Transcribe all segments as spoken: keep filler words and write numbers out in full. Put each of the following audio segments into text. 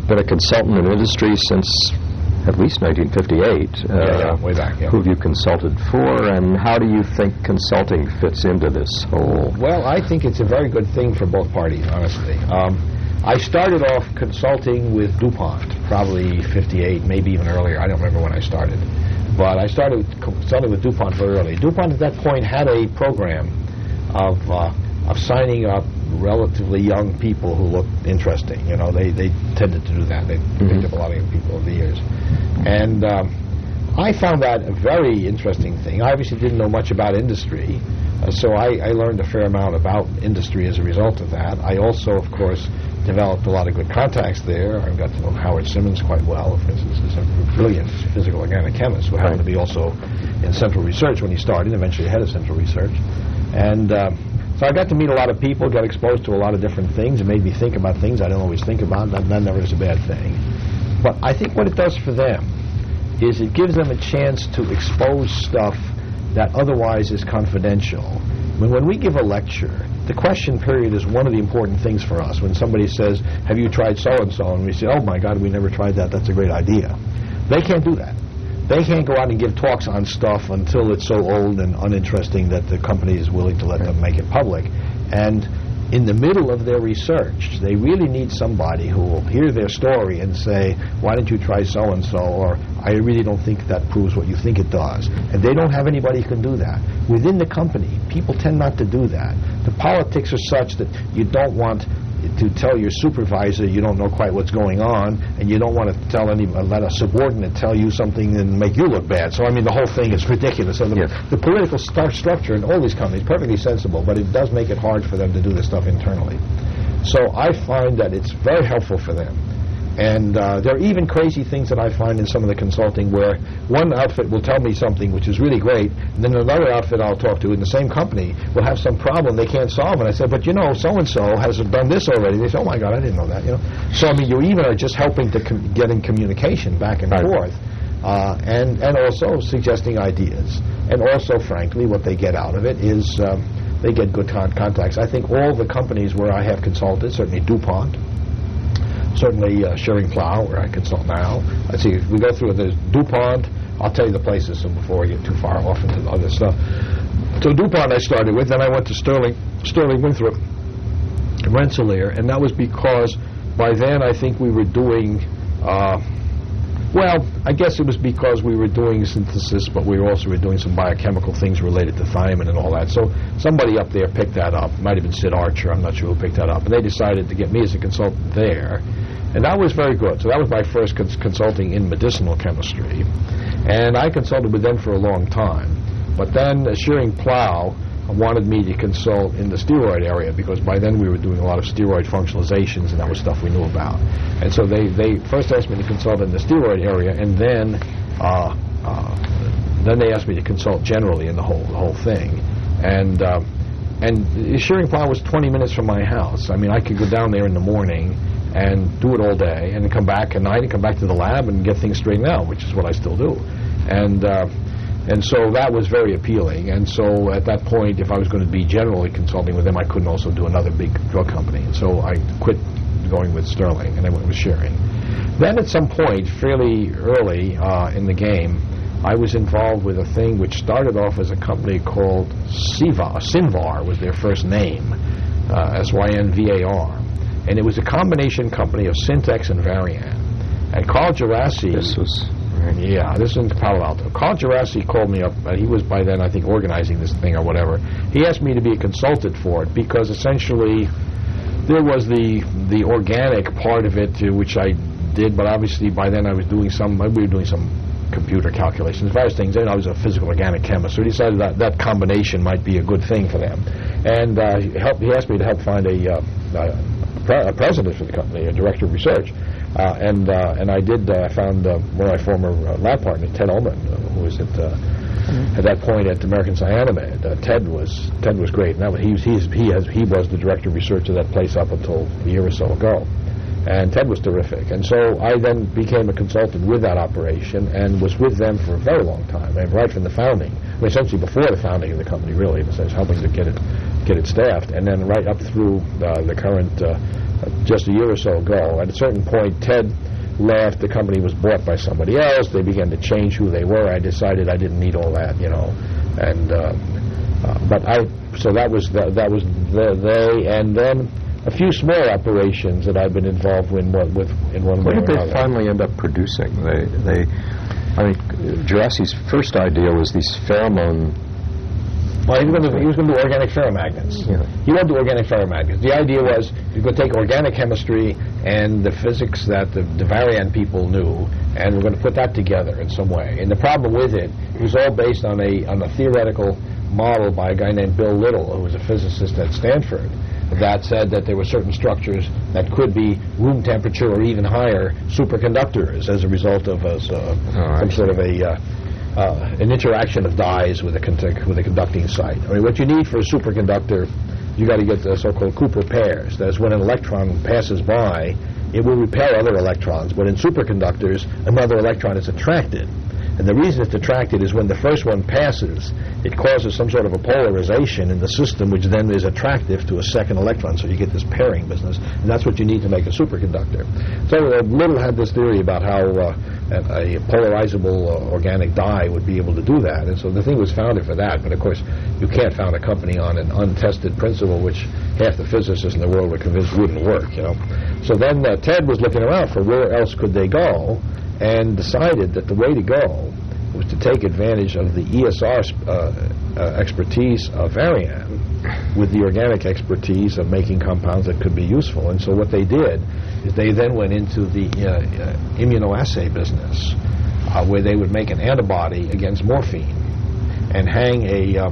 been a consultant in industry since at least nineteen fifty-eight. Yeah, uh, yeah, way back, yeah. Who have you consulted for, and how do you think consulting fits into this whole... Well, I think it's a very good thing for both parties, honestly. Um, I started off consulting with DuPont, probably fifty-eight, maybe even earlier. I don't remember when I started. But I started consulting with DuPont very early. DuPont at that point had a program of uh, of signing up relatively young people who looked interesting. You know, they, they tended to do that. They mm-hmm. picked up a lot of young people over the years. And um, I found that a very interesting thing. I obviously didn't know much about industry, uh, so I, I learned a fair amount about industry as a result of that. I also, of course, developed a lot of good contacts there. I got to know Howard Simmons quite well, for instance, who's a brilliant physical organic chemist who happened to be also in Central Research when he started, eventually head of Central Research. And um, so I got to meet a lot of people, got exposed to a lot of different things. It made me think about things I didn't always think about. That, that never is a bad thing. But I think what it does for them is it gives them a chance to expose stuff that otherwise is confidential. I mean, when we give a lecture, the question period is one of the important things for us. When somebody says, have you tried so-and-so? And we say, oh, my God, we never tried that. That's a great idea. They can't do that. They can't go out and give talks on stuff until it's so old and uninteresting that the company is willing to let them make it public. And in the middle of their research, they really need somebody who will hear their story and say, why don't you try so-and-so, or I really don't think that proves what you think it does. And they don't have anybody who can do that. Within the company, people tend not to do that. The politics are such that you don't want to tell your supervisor you don't know quite what's going on, and you don't want to tell any, let a subordinate tell you something and make you look bad. So, I mean, the whole thing is ridiculous. So the, yes. the political st- structure in all these companies is perfectly sensible, but it does make it hard for them to do this stuff internally. So I find that it's very helpful for them. And uh, there are even crazy things that I find in some of the consulting where one outfit will tell me something which is really great, and then another outfit I'll talk to in the same company will have some problem they can't solve. And I say, but you know, so-and-so has done this already. They say, oh, my God, I didn't know that. You know, So, I mean, you even are just helping to com- get in communication back and right. forth, uh, and, and also suggesting ideas. And also, frankly, what they get out of it is um, they get good con- contacts. I think all the companies where I have consulted, certainly DuPont, certainly uh, Schering-Plough, where I consult now. Let's see, if we go through the DuPont, I'll tell you the places so before I get too far off into the other stuff. So DuPont I started with, then I went to Sterling, Sterling Winthrop, Rensselaer, and that was because by then I think we were doing, uh, well, I guess it was because we were doing synthesis, but we also were doing some biochemical things related to thiamine and all that. So somebody up there picked that up. It might have been Sid Archer, I'm not sure who picked that up. And they decided to get me as a consultant there. And that was very good. So that was my first cons- consulting in medicinal chemistry. And I consulted with them for a long time. But then uh, Schering-Plough wanted me to consult in the steroid area because by then we were doing a lot of steroid functionalizations, and that was stuff we knew about. And so they, they first asked me to consult in the steroid area, and then uh, uh, then they asked me to consult generally in the whole the whole thing. And uh, and Schering-Plough was twenty minutes from my house. I mean, I could go down there in the morning and do it all day, and then come back at night and come back to the lab and get things straightened out, which is what I still do. And uh, And so that was very appealing. And so at that point, if I was going to be generally consulting with them, I couldn't also do another big drug company. And so I quit going with Sterling, and I went with Schering. Then at some point, fairly early uh, in the game, I was involved with a thing which started off as a company called Syvar. Synvar was their first name, uh, S Y N V A R. And it was a combination company of Syntex and Varian. And Carl Gerasi... This was... Yeah, this is in Palo Alto. Carl Gerasi called me up. Uh, he was by then, I think, organizing this thing or whatever. He asked me to be a consultant for it because essentially there was the the organic part of it, uh, which I did, but obviously by then I was doing some, we were doing some computer calculations, various things, and I was a physical organic chemist, so he decided that that combination might be a good thing for them. And uh, he, helped, he asked me to help find a, uh, a, pre- a president for the company, a director of research. Uh, and uh, and I did. I uh, found uh, one of my former uh, lab partner, Ted Ullman, uh, who was at uh, mm-hmm. at that point at American Cyanamid. Uh, Ted was Ted was great. And that was, he was he's, he has he was the director of research of that place up until a year or so ago. And Ted was terrific. And so I then became a consultant with that operation and was with them for a very long time, and right from the founding. I mean, essentially before the founding of the company, really, in a sense, helping to get it get it staffed, and then right up through uh, the current, uh, just a year or so ago. At a certain point, Ted left. The company was bought by somebody else. They began to change who they were. I decided I didn't need all that, you know. And uh, uh, but I so that was the, that was the, they, and then a few small operations that I've been involved with, with in one way or another. What did they finally end up producing? They they. I mean, Geraci's first idea was these pheromone. Well, he was going to, he was going to do organic ferromagnets. Yeah. He wanted to do organic ferromagnets. The idea was you could take organic chemistry and the physics that the, the Varian people knew, and we're going to put that together in some way. And the problem with it, it was all based on a on a theoretical model by a guy named Bill Little, who was a physicist at Stanford, that said that there were certain structures that could be room temperature or even higher superconductors as a result of a, uh, oh, some sort of a uh, uh, an interaction of dyes with a con- with a conducting site. I mean, what you need for a superconductor, you got to get the so-called Cooper pairs. That is, when an electron passes by, it will repel other electrons. But in superconductors, another electron is attracted. And the reason it's attracted is when the first one passes, it causes some sort of a polarization in the system, which then is attractive to a second electron, so you get this pairing business. And that's what you need to make a superconductor. So uh, Little had this theory about how uh, a, a polarizable uh, organic dye would be able to do that. And so the thing was founded for that. But of course, you can't found a company on an untested principle, which half the physicists in the world were convinced wouldn't work, you know. So then uh, Ted was looking around for where else could they go, and decided that the way to go was to take advantage of the E S R uh, uh, expertise of Varian with the organic expertise of making compounds that could be useful. And so what they did is they then went into the uh, uh, immunoassay business, uh, where they would make an antibody against morphine and hang a uh,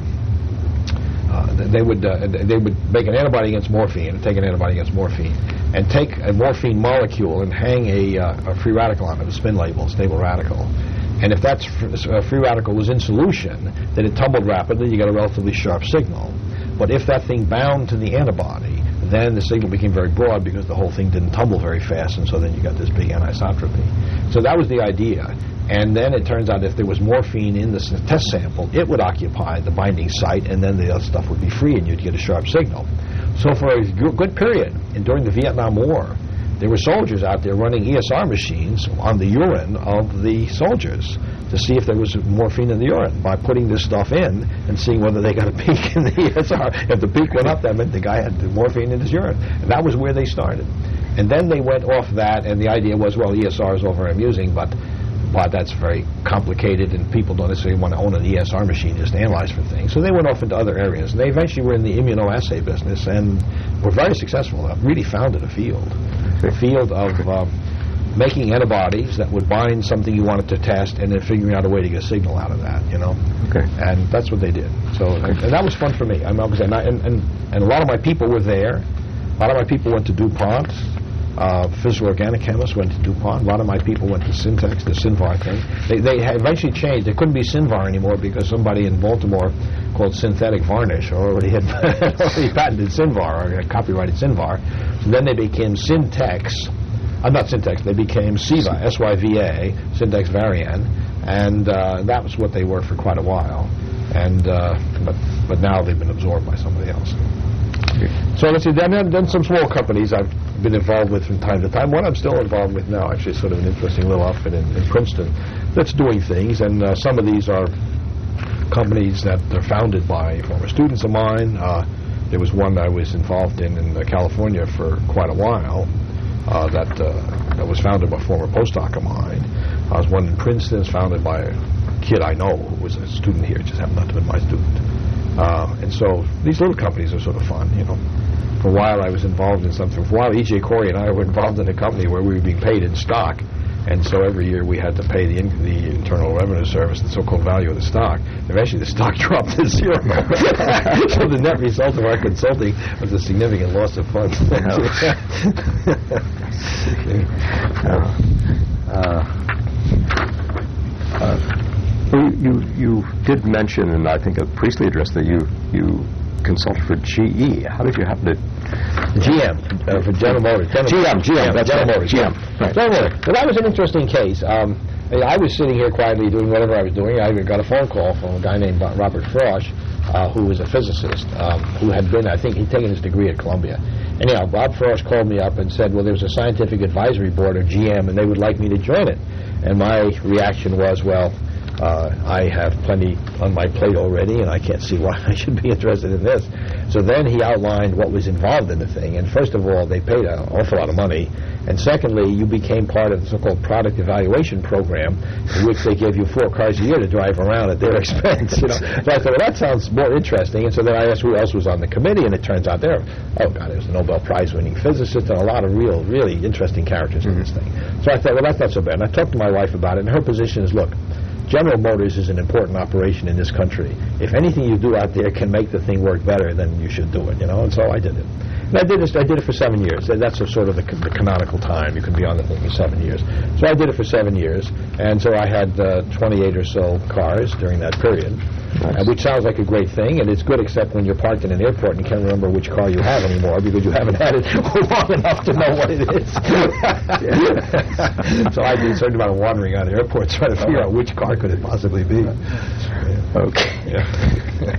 uh, they would uh, they would make an antibody against morphine and take an antibody against morphine and take a morphine molecule and hang a, uh, a free radical on it, a spin label, a stable radical. And if that uh, free radical was in solution, then it tumbled rapidly, you got a relatively sharp signal. But if that thing bound to the antibody, then the signal became very broad because the whole thing didn't tumble very fast, and so then you got this big anisotropy. So that was the idea. And then it turns out if there was morphine in the s- test sample, it would occupy the binding site, and then the other stuff would be free, and you'd get a sharp signal. So for a g- good period, and during the Vietnam War, there were soldiers out there running E S R machines on the urine of the soldiers to see if there was morphine in the urine by putting this stuff in and seeing whether they got a peak in the E S R. If the peak went up, that meant the guy had morphine in his urine. And that was where they started. And then they went off that, and the idea was, well, E S R is all very amusing, but but that's very complicated, and people don't necessarily want to own an E S R machine just to analyze for things. So they went off into other areas. And they eventually were in the immunoassay business and were very successful. They really founded a field, a field of uh, making antibodies that would bind something you wanted to test and then figuring out a way to get a signal out of that, you know. Okay. And that's what they did. So, and, and that was fun for me. I mean, and, I, and, and, and a lot of my people were there. A lot of my people went to DuPont. Uh, physical organic chemists went to DuPont. A lot of my people went to Syntex, the Synvar thing. They, they had eventually changed. They couldn't be Synvar anymore because somebody in Baltimore called Synthetic Varnish already had already patented Synvar or had copyrighted Synvar. So then they became Syntex. Uh, not Syntex. They became SYVA, S Y V A, Syntex Varian, and uh, that was what they were for quite a while. And uh, but but now they've been absorbed by somebody else. So let's see. Then, then some small companies I've been involved with from time to time. One I'm still involved with now, actually, sort of an interesting little outfit in, in Princeton that's doing things. And uh, some of these are companies that are founded by former students of mine. Uh, there was one I was involved in in uh, California for quite a while uh, that uh, that was founded by a former postdoc of mine. I was one in Princeton, was founded by a kid I know who was a student here, just happened not to be my student. Uh, and so these little companies are sort of fun, you know. For a while I was involved in something. For a while E J Corey and I were involved in a company where we were being paid in stock. And so every year we had to pay the, in, the Internal Revenue Service the so-called value of the stock. Eventually the stock dropped to zero. So the net result of our consulting was a significant loss of funds. uh, uh, you, you you did mention, and I think a Priestley address, that you you consulted for G E. How did you happen to? G M, uh, for General Motors. General G M, G M, that's General right. Motors. G M, right. General Motors. Well, that was an interesting case. Um, I, I was sitting here quietly doing whatever I was doing. I got a phone call from a guy named Robert Frosch, uh, who was a physicist, um, who had been, I think, he'd taken his degree at Columbia. Anyhow, Bob Frosch called me up and said, well, there's a scientific advisory board, or G M, and they would like me to join it. And my reaction was, well, Uh, I have plenty on my plate already, and I can't see why I should be interested in this. So then he outlined what was involved in the thing. And first of all, they paid an awful lot of money. And secondly, you became part of the so-called product evaluation program, in which they gave you four cars a year to drive around at their expense. You know, so I thought, well, that sounds more interesting. And so then I asked who else was on the committee, and it turns out there, oh God, there's a Nobel Prize-winning physicist and a lot of real, really interesting characters mm-hmm. in this thing. So I thought, well, that's not so bad. And I talked to my wife about it, and her position is, look, General Motors is an important operation in this country. If anything you do out there can make the thing work better, then you should do it, you know. And so I did it. And I did it. I did it for seven years. That's a sort of the, the canonical time. You can be on the thing for seven years. So I did it for seven years, and so I had uh, twenty-eight or so cars during that period, nice. uh, which sounds like a great thing, and it's good except when you're parked in an airport and you can't remember which car you have anymore because you haven't had it long enough to know what it is. So I did a certain amount of wandering around airports trying to figure out which car could it possibly be. Yeah. Okay. Yeah.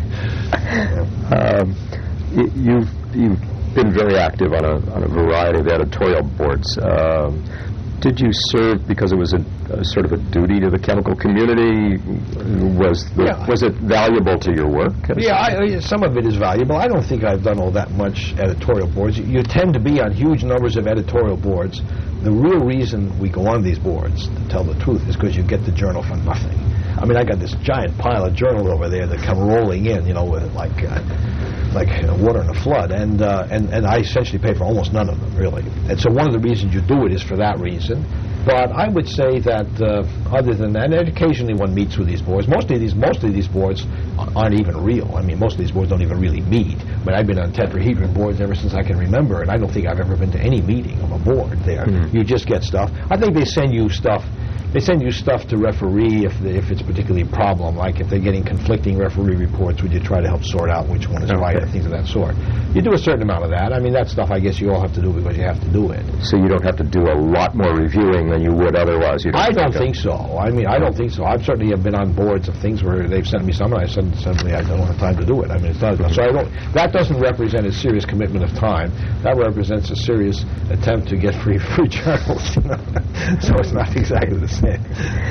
um, y- you've you've been very active on a on a variety of editorial boards. Um, did you serve because it was a, a sort of a duty to the chemical community? Was the, yeah, was it valuable to your work? Yeah, I, I, some of it is valuable. I don't think I've done all that much editorial boards. You, you tend to be on huge numbers of editorial boards. The real reason we go on these boards, to tell the truth, is because you get the journal for nothing. I mean, I got this giant pile of journals over there that come rolling in, you know, with like uh, like uh, water in a flood, and uh, and and I essentially pay for almost none of them, really. And so one of the reasons you do it is for that reason. But I would say that uh, other than that, and occasionally one meets with these boards. Mostly these mostly these boards aren't even real. I mean, most of these boards don't even really meet. I mean, I've been on tetrahedron boards ever since I can remember, and I don't think I've ever been to any meeting of a board there. Mm-hmm. You just get stuff. I think they send you stuff. They send you stuff to referee if they, if it's particularly a problem, like if they're getting conflicting referee reports, would you try to help sort out which one is okay. right and things of that sort. You do a certain amount of that. I mean, that stuff I guess you all have to do because you have to do it. So you don't have to do a lot more reviewing than you would otherwise? You don't I don't think so. I mean, I don't think so. I've certainly have been on boards of things where they've sent me some and I said, suddenly I don't have time to do it. I mean, it's not, so I don't, that doesn't represent a serious commitment of time. That represents a serious attempt to get free free journals. You know? So it's not exactly the same.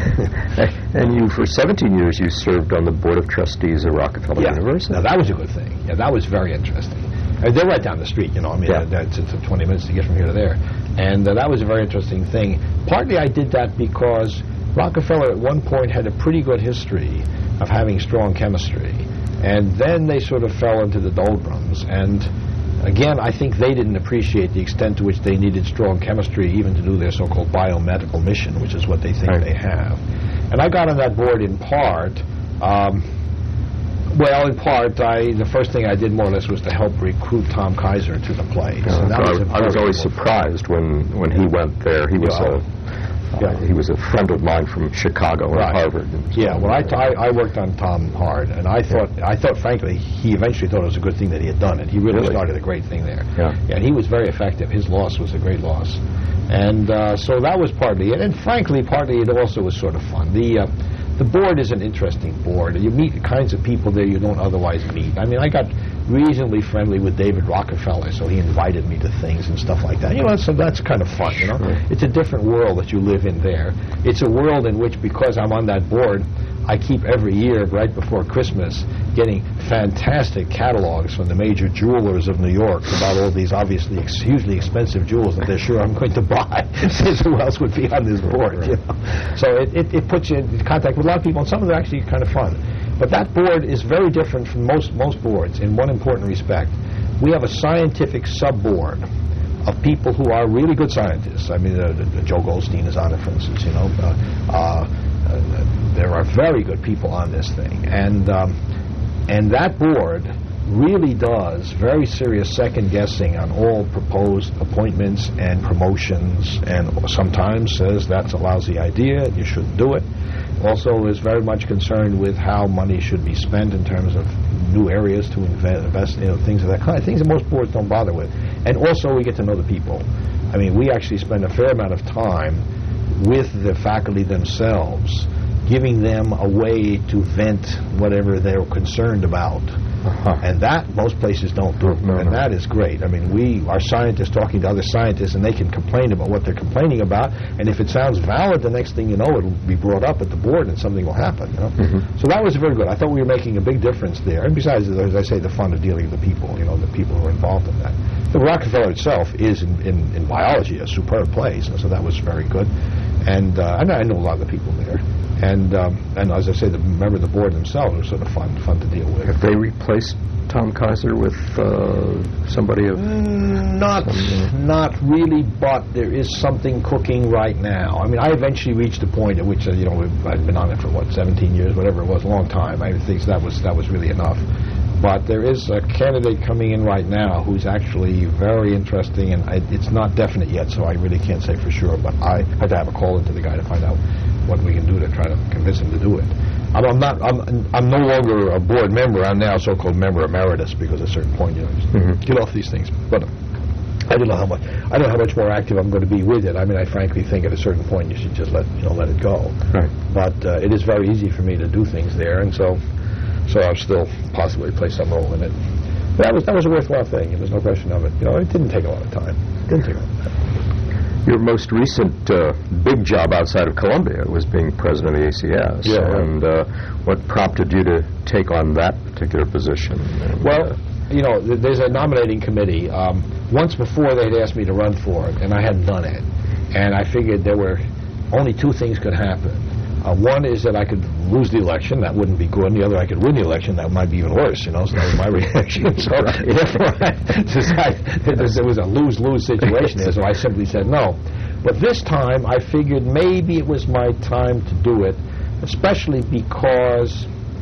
And you, for seventeen years, you served on the board of trustees at Rockefeller yeah. University. Now, that was a good thing. Yeah, that was very interesting. I mean, they're right down the street, you know. I mean, yeah. uh, it's, it's twenty minutes to get from here to there. And uh, that was a very interesting thing. Partly I did that because Rockefeller at one point had a pretty good history of having strong chemistry. And then they sort of fell into the doldrums. And again, I think they didn't appreciate the extent to which they needed strong chemistry even to do their so-called biomedical mission, which is what they think right. they have. And I got on that board in part, um, well, in part, I the first thing I did more or less was to help recruit Tom Kaiser to the place. Yeah, and that so was I, I was always surprised when, when he went there. He was yeah. a uh, he was a friend of mine from Chicago right. and Harvard. And so yeah, well, I, t- I, I worked on Tom hard, and I thought, yeah. I thought, frankly, he eventually thought it was a good thing that he had done it. He really, really? started a great thing there. Yeah. yeah, and he was very effective. His loss was a great loss. And uh, so that was partly it. And frankly, partly it also was sort of fun. The uh, the board is an interesting board. You meet the kinds of people there you don't otherwise meet. I mean, I got reasonably friendly with David Rockefeller, so he invited me to things and stuff like that. You know, so that's kind of fun, you know. Sure. It's a different world that you live in there. It's a world in which, because I'm on that board, I keep every year, right before Christmas, getting fantastic catalogs from the major jewelers of New York about all these obviously ex- hugely expensive jewels that they're sure I'm going to buy, since who else would be on this board, you know? So it, it, it puts you in contact with a lot of people, and some of them are actually kind of fun. But that board is very different from most, most boards in one important respect. We have a scientific sub-board of people who are really good scientists. I mean, uh, uh, Joe Goldstein is on it, for instance, you know. Uh, uh, uh, there are very good people on this thing. And, um, and that board really does very serious second-guessing on all proposed appointments and promotions, and sometimes says that's a lousy idea, you shouldn't do it. Also is very much concerned with how money should be spent in terms of new areas to invest, you know, things of that kind, things that most boards don't bother with. And also we get to know the people. I mean, we actually spend a fair amount of time with the faculty themselves, giving them a way to vent whatever they're concerned about. Uh-huh. And that most places don't do. No, and no. that is great. I mean, we are scientists talking to other scientists, and they can complain about what they're complaining about, and if it sounds valid, the next thing you know, it'll be brought up at the board and something will happen. You know? Mm-hmm. So that was very good. I thought we were making a big difference there. And besides, as I say, the fun of dealing with the people, you know, the people who are involved in that. The Rockefeller itself is, in, in, in biology, a superb place, and so that was very good. And uh, I, know, I know a lot of the people there. And um, and as I say, the member of the board themselves were sort of fun fun to deal with. Have they replaced Tom Kaiser with uh, somebody of mm, not some, uh, not really, but there is something cooking right now. I mean, I eventually reached a point at which uh, you know I'd been on it for what seventeen years, whatever it was, a long time. I think that was that was really enough. But there is a candidate coming in right now who's actually very interesting, and I, it's not definite yet, so I really can't say for sure. But I had to have a call into the guy to find out what we can do to try to convince him to do it. I'm, I'm not. I'm, I'm no longer a board member. I'm now so-called member emeritus because at a certain point, you know, just mm-hmm. get off these things. But uh, I don't know how much. I don't know how much more active I'm going to be with it. I mean, I frankly think at a certain point you should just let you know let it go. Right. But uh, it is very easy for me to do things there, and so so I'll still possibly play some role in it. But that was that was a worthwhile thing. There's no question of it. You know, it didn't take a lot of time. It didn't take a lot of time. Your most recent uh, big job outside of Columbia was being president of the A C S. Yeah, right. And uh, what prompted you to take on that particular position? And, well, uh, you know, th- there's a nominating committee. Um, once before, they'd asked me to run for it, and I hadn't done it. And I figured there were only two things could happen. Uh, one is that I could lose the election. That wouldn't be good. And the other, I could win the election. That might be even worse, you know. So that was my reaction. So therefore, I decided that there was a lose-lose situation there, so I simply said no. But this time, I figured maybe it was my time to do it, especially because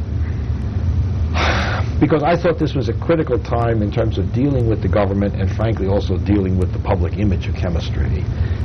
because I thought this was a critical time in terms of dealing with the government and, frankly, also dealing with the public image of chemistry.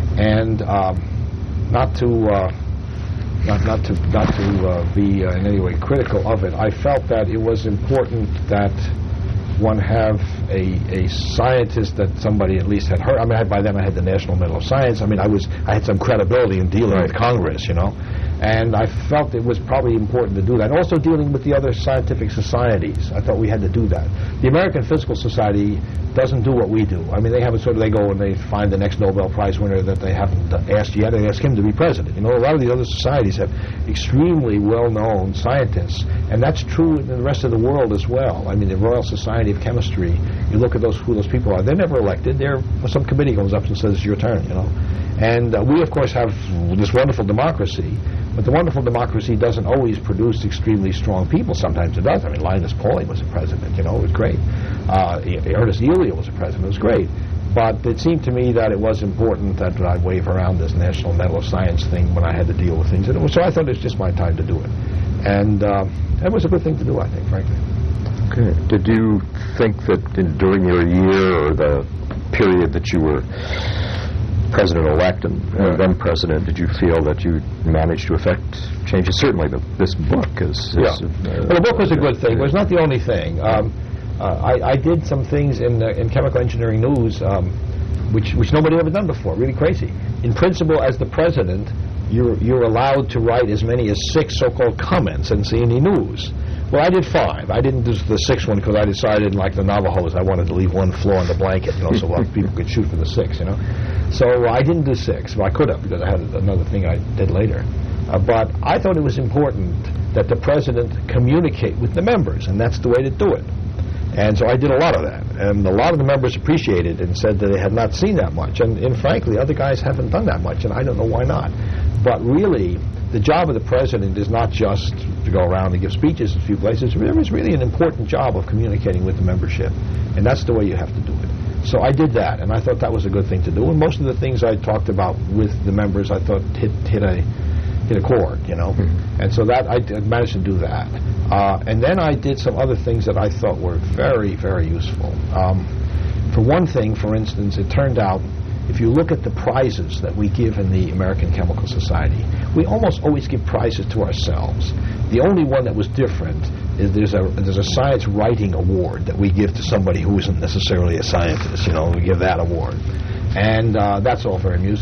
And um, not to... Uh, Not, not to not to uh, be uh, in any way critical of it, I felt that it was important that one have a a scientist that somebody at least had heard. I mean, I, by then I had the National Medal of Science. I mean, I was I had some credibility in dealing right. with Congress, you know, and I felt it was probably important to do that. Also, dealing with the other scientific societies, I thought we had to do that. The American Physical Society doesn't do what we do. I mean, they have a sort of, they go and they find the next Nobel Prize winner that they haven't asked yet, and they ask him to be president. You know, a lot of the other societies have extremely well-known scientists, and that's true in the rest of the world as well. I mean, the Royal Society of Chemistry, you look at those who those people are, they're never elected. They're, some committee goes up and says, it's your turn, you know. And uh, we, of course, have this wonderful democracy, but the wonderful democracy doesn't always produce extremely strong people. Sometimes it does. I mean, Linus Pauling was a president, you know, it was great. Uh, Ernest Elia was a president, it was great. But it seemed to me that it was important that I wave around this National Medal of Science thing when I had to deal with things. And it was, so I thought it was just my time to do it. And uh, it was a good thing to do, I think, frankly. Okay. Did you think that in, during your year or the period that you were president-elect and uh, then president, did you feel that you managed to affect changes? Certainly the, this book is... is yeah. Uh, well, the book was a good thing. It was not the only thing. Um, uh, I, I did some things in, uh, in Chemical Engineering News um, which, which nobody had ever done before, really crazy. In principle, as the president, you're, you're allowed to write as many as six so-called comments in C N E News. Well, I did five. I didn't do the sixth one because I decided, like the Navajos, I wanted to leave one flaw in the blanket, you know, so people could shoot for the six, you know. So uh, I didn't do six. Well, I could have because I had another thing I did later. Uh, but I thought it was important that the president communicate with the members, and that's the way to do it. And so I did a lot of that. And a lot of the members appreciated it and said that they had not seen that much. And, and frankly, other guys haven't done that much, and I don't know why not. But really, the job of the president is not just to go around and give speeches in a few places. There is really an important job of communicating with the membership, and that's the way you have to do it. So I did that, and I thought that was a good thing to do. And most of the things I talked about with the members, I thought hit hit a hit a chord, you know. Mm-hmm. And so that I did, managed to do that. Uh, and then I did some other things that I thought were very, very useful. Um, for one thing, for instance, it turned out, if you look at the prizes that we give in the American Chemical Society, we almost always give prizes to ourselves. The only one that was different is there's a there's a science writing award that we give to somebody who isn't necessarily a scientist. You know, we give that award, and uh, that's all very amusing.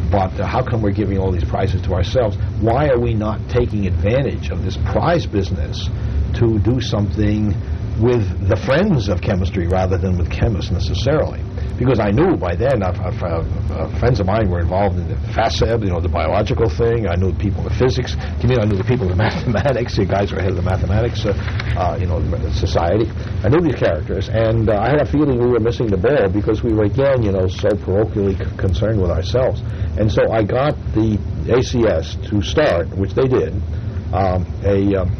but uh, how come we're giving all these prizes to ourselves? Why are we not taking advantage of this prize business to do something with the friends of chemistry rather than with chemists necessarily? Because I knew by then, uh, uh, uh, friends of mine were involved in the FASEB, you know, the biological thing. I knew the people in the physics community. I knew the people in the mathematics. The guys were head of the mathematics, uh, uh, you know, society. I knew these characters, and uh, I had a feeling we were missing the ball because we were, again, you know, so parochially c- concerned with ourselves. And so I got the A C S to start, which they did, um, a um,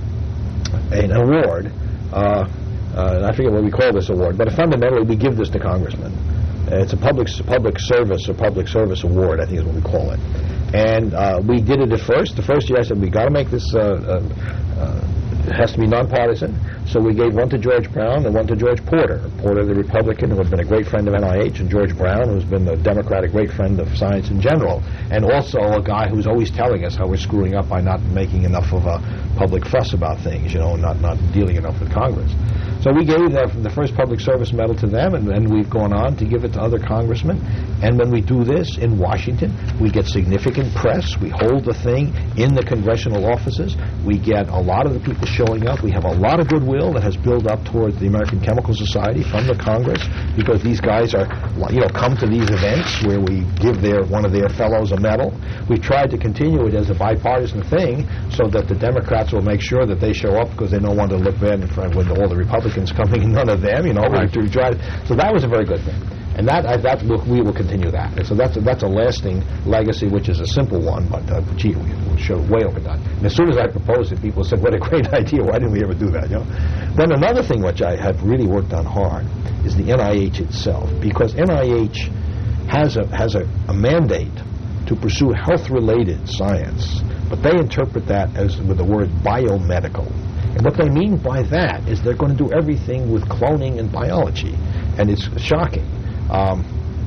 an award. Uh, uh, I forget what we call this award, but fundamentally we give this to congressmen. Uh, it's a public public service or public service award, I think is what we call it. And uh, we did it at first. The first year I said, we got to make this, uh, uh, uh, it has to be nonpartisan. So we gave one to George Brown and one to George Porter. Porter, the Republican, who had been a great friend of N I H, and George Brown, who's been a Democratic great friend of science in general, and also a guy who's always telling us how we're screwing up by not making enough of a public fuss about things, you know, not, not dealing enough with Congress. So we gave the, the first public service medal to them, and then we've gone on to give it to other congressmen. And when we do this in Washington, we get significant press. We hold the thing in the congressional offices. We get a lot of the people showing up. We have a lot of goodwill that has built up towards the American Chemical Society from the Congress, because these guys are, you know, come to these events where we give their one of their fellows a medal. We've tried to continue it as a bipartisan thing so that the Democrats will make sure that they show up because they don't want to look bad in front when all the Republicans coming and none of them, you know. Right. We, we tried. So that was a very good thing. And that, I, that we will continue that. And so that's a, that's a lasting legacy, which is a simple one, but uh, gee, we will show way overdone. And as soon as I proposed it, people said, what a great idea, why didn't we ever do that, you know? Then another thing which I have really worked on hard is the N I H itself, because N I H has a, has a, a mandate to pursue health-related science, but they interpret that as with the word biomedical. And what they mean by that is they're going to do everything with cloning and biology, and it's shocking. Um,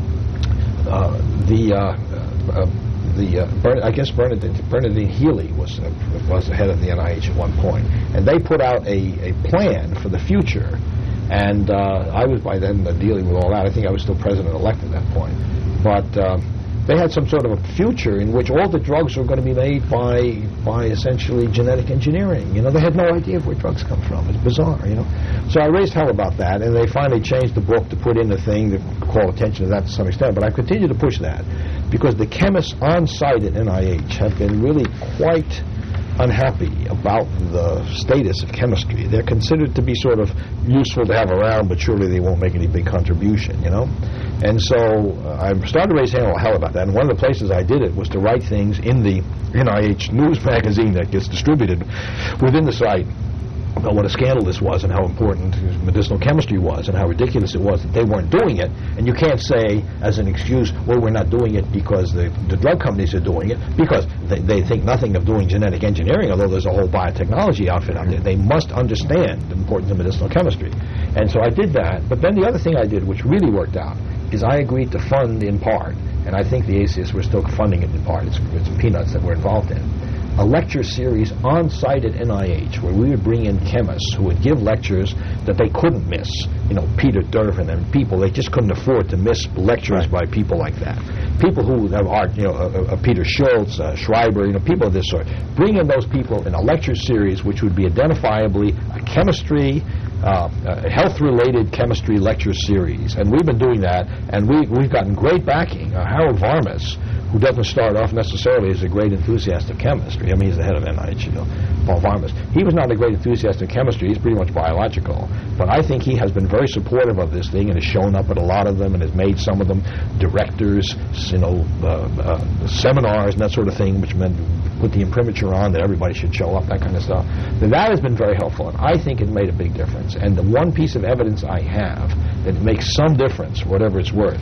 uh, the uh, uh, the uh, Bern- I guess Bernadine, Bernadine Healy was uh, was the head of the N I H at one point, and they put out a, a plan for the future. And uh, I was by then uh, dealing with all that. I think I was still president-elect at that point, but. Uh, They had some sort of a future in which all the drugs were going to be made by by essentially genetic engineering. You know, they had no idea where drugs come from. It's bizarre, you know. So I raised hell about that, and they finally changed the book to put in the thing to call attention to that to some extent. But I continue to push that because the chemists on site at N I H have been really quite unhappy about the status of chemistry. They're considered to be sort of useful to have around, but surely they won't make any big contribution, you know? And so uh, I started to raise hell about that, and one of the places I did it was to write things in the N I H news magazine that gets distributed within the site about what a scandal this was and how important medicinal chemistry was and how ridiculous it was that they weren't doing it. And you can't say as an excuse, well, we're not doing it because the, the drug companies are doing it, because they, they think nothing of doing genetic engineering, although there's a whole biotechnology outfit out there. They must understand the importance of medicinal chemistry. And so I did that. But then the other thing I did, which really worked out, is I agreed to fund in part, and I think the A C S we're still funding it in part, it's, it's peanuts that we're involved in, a lecture series on site at N I H where we would bring in chemists who would give lectures that they couldn't miss. You know, Peter Durbin and people, they just couldn't afford to miss lectures right. by people like that. People who have art, you know, uh, uh, Peter Schultz, uh, Schreiber, you know, people of this sort. Bring in those people in a lecture series which would be identifiably a chemistry, Uh, uh, health-related chemistry lecture series, and we've been doing that, and we, we've gotten great backing. Uh, Harold Varmus, who doesn't start off necessarily as a great enthusiast of chemistry. I mean, he's the head of N I H, you know, Paul Varmus. He was not a great enthusiast of chemistry. He's pretty much biological, but I think he has been very supportive of this thing and has shown up at a lot of them and has made some of them directors, you know, uh, uh, seminars and that sort of thing, which meant put the imprimatur on that everybody should show up, that kind of stuff. But that has been very helpful, and I think it made a big difference. And the one piece of evidence I have that makes some difference, whatever it's worth,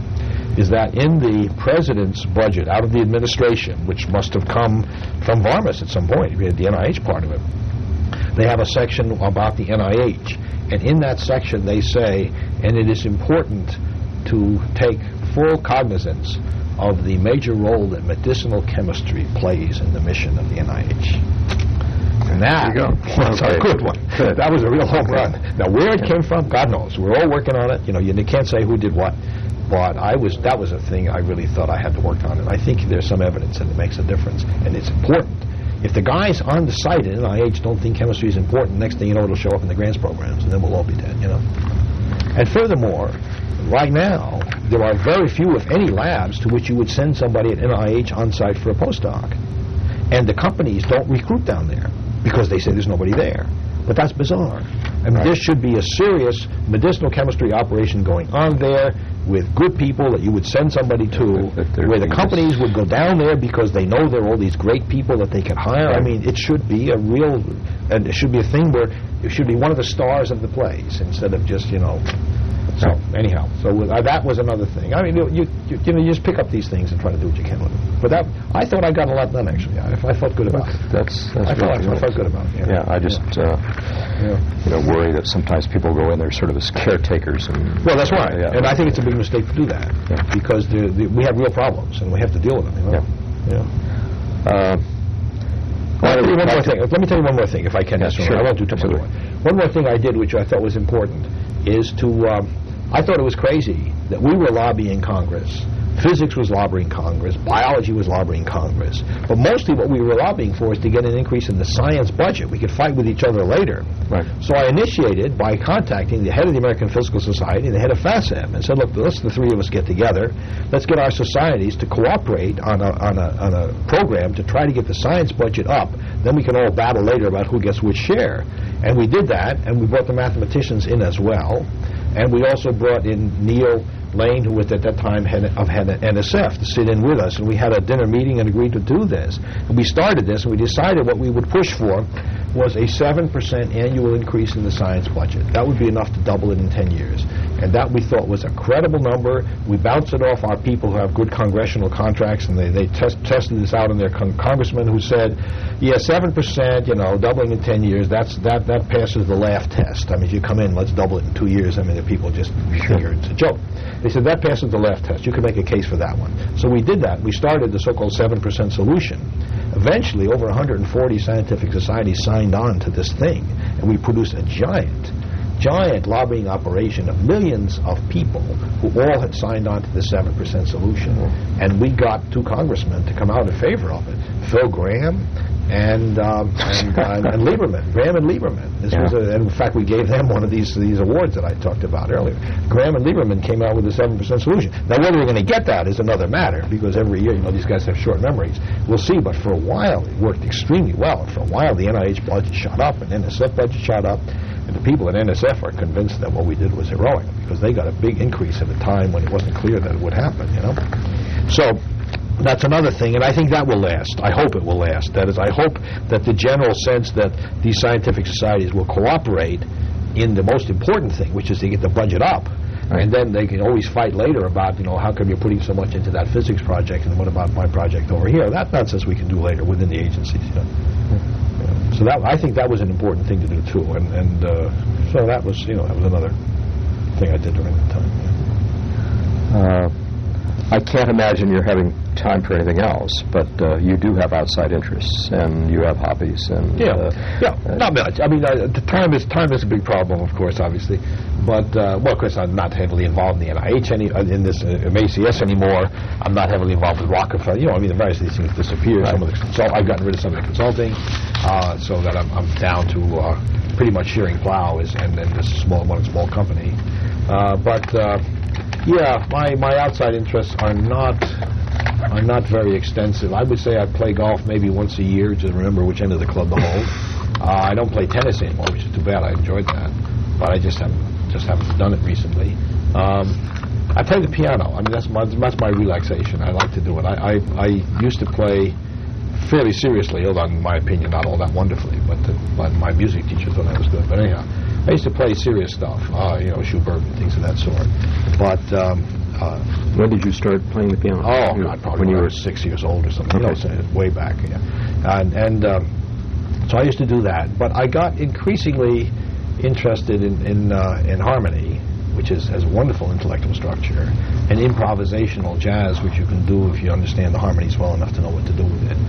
is that in the president's budget, out of the administration, which must have come from Varmus at some point, we had the N I H part of it, they have a section about the N I H. And in that section they say, and it is important to take full cognizance of the major role that medicinal chemistry plays in the mission of the N I H. And that There you go. was Okay. a good one. Good. That was a real home Okay. run. Now, where it came from, God knows. We're all working on it. You know, you can't say who did what. But I was that was a thing I really thought I had to work on. And I think there's some evidence that it makes a difference. And it's important. If the guys on the site at N I H don't think chemistry is important, next thing you know, it'll show up in the grants programs, and then we'll all be dead, you know. And furthermore, right now, there are very few, if any, labs to which you would send somebody at N I H on site for a postdoc. And the companies don't recruit down there because they say there's nobody there. But that's bizarre. I mean, Right. there should be a serious medicinal chemistry operation going on there with good people that you would send somebody to, That they're where the being companies would go down there because they know there are all these great people that they can hire. I Right. mean, it should be a real, and it should be a thing where it should be one of the stars of the place instead of just, you know. So, Right. anyhow, so with, uh, that was another thing. I mean, you, you, you, you know, you just pick up these things and try to do what you can with them. But that, I thought I got a lot done, actually. I, I felt good about it. That's, that's I felt, really I felt good about it. Yeah, I just, uh, Yeah. you know, worry that sometimes people go in there sort of as caretakers. And, Well, that's right. Yeah. And I think it's a big mistake to do that Yeah. because the, the, we have real problems and we have to deal with them. You know? Yeah. Uh, Well, I'll tell you one more thing. Let me tell you one more thing, if I can. Yeah, Mister sure. I won't do too much Absolutely. more. One more thing I did, which I thought was important, is to. Um, I thought it was crazy that we were lobbying Congress. Physics was lobbying Congress. Biology was lobbying Congress. But mostly what we were lobbying for is to get an increase in the science budget. We could fight with each other later. Right. So I initiated by contacting the head of the American Physical Society and the head of FASEM and said, look, let's the three of us get together. Let's get our societies to cooperate on a, on a, on a program to try to get the science budget up. Then we can all battle later about who gets which share. And we did that, and we brought the mathematicians in as well. And we also brought in Neil Lane, who was at that time head of head of N S F, to sit in with us, and we had a dinner meeting and agreed to do this. And we started this, and we decided what we would push for was a seven percent annual increase in the science budget. That would be enough to double it in ten years. And that we thought was a credible number. We bounced it off our people who have good congressional contracts, and they, they test, tested this out on their con- congressman who said, yeah, seven percent, you know, doubling in ten years, that's that, that passes the laugh test. I mean, if you come in, let's double it in two years. I mean, the people just figure it's a joke. They said, that passes the laugh test. You can make a case for that one. So we did that. We started the so-called seven percent solution. Eventually, over one hundred forty scientific societies signed on to this thing, and we produced a giant, giant lobbying operation of millions of people who all had signed on to the seven percent solution. And we got two congressmen to come out in favor of it, Phil Graham and um, and, uh, and Lieberman, Graham and Lieberman. This Yeah. was, a, and in fact, we gave them one of these these awards that I talked about earlier. Graham and Lieberman came out with a seven percent solution. Now, whether we're going to get that is another matter, because every year, you know, these guys have short memories. We'll see, but for a while, it worked extremely well. And for a while, the N I H budget shot up, and N S F budget shot up, and the people at N S F are convinced that what we did was heroic, because they got a big increase at a time when it wasn't clear that it would happen, you know? So, that's another thing, and I think that will last. I hope it will last. That is, I hope that the general sense that these scientific societies will cooperate in the most important thing, which is to get the budget up. Right. And then they can always fight later about, you know, how come you're putting so much into that physics project, and what about my project over here? That nonsense we can do later within the agencies, you know. Yeah. So that, I think that was an important thing to do, too. And, and uh, so that was, you know, that was another thing I did during that time. Uh, I can't imagine you're having time for anything else, but uh, you do have outside interests, and you have hobbies, and Yeah, uh, yeah, not much. I mean, uh, the time is time is a big problem, of course, obviously. But uh, well, of course, I'm not heavily involved in the N I H any uh, in this uh, M A C S anymore. I'm not heavily involved with Rockefeller. You know, I mean, the various of these things disappear. Some of the consult, I've gotten rid of some of the consulting, uh, so that I'm, I'm down to uh, pretty much shearing plow is and then this small one small company. Uh, but uh, yeah, my my outside interests are not. are not very extensive. I would say I play golf maybe once a year to remember which end of the club to hold. Uh, I don't play tennis anymore, which is too bad. I enjoyed that, but I just haven't just haven't done it recently. Um, I play the piano. I mean, that's my that's my relaxation. I like to do it. I I, I used to play fairly seriously, although in my opinion not all that wonderfully, but the, but my music teacher thought I was good. But anyhow, I used to play serious stuff, uh, you know, Schubert and things of that sort. But um, uh, when did you start playing the piano? Oh, God, probably when you were six years old or something. Okay. You know, so way back. Yeah. And, and um, so I used to do that. But I got increasingly interested in in, uh, in harmony, which is has wonderful intellectual structure, and improvisational jazz, which you can do if you understand the harmonies well enough to know what to do with it.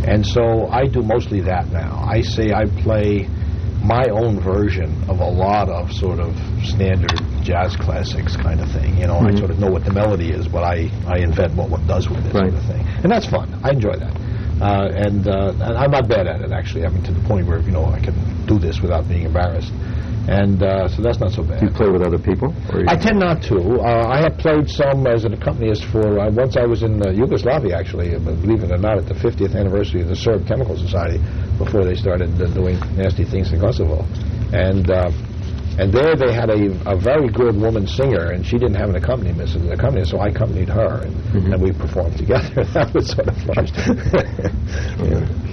And so I do mostly that now. I say I play my own version of a lot of sort of standard jazz classics kind of thing. You know, mm-hmm. I sort of know what the melody is, but I, I invent what one does with it, right. sort of thing. And that's fun. I enjoy that. Uh, and, uh, and I'm not bad at it, actually. I mean, to the point where, you know, I can do this without being embarrassed. And uh, so that's not so bad. Do you play with other people? Or I tend not to. Uh, I have played some as an accompanist for, uh, once I was in uh, Yugoslavia, actually, uh, believe it or not, at the fiftieth anniversary of the Serb Chemical Society, before they started uh, doing nasty things in Kosovo. And uh, and there they had a, a very good woman singer, and she didn't have an accompanist, an accompanist, so I accompanied her, and, mm-hmm. and we performed together. That was sort of fun. Yeah.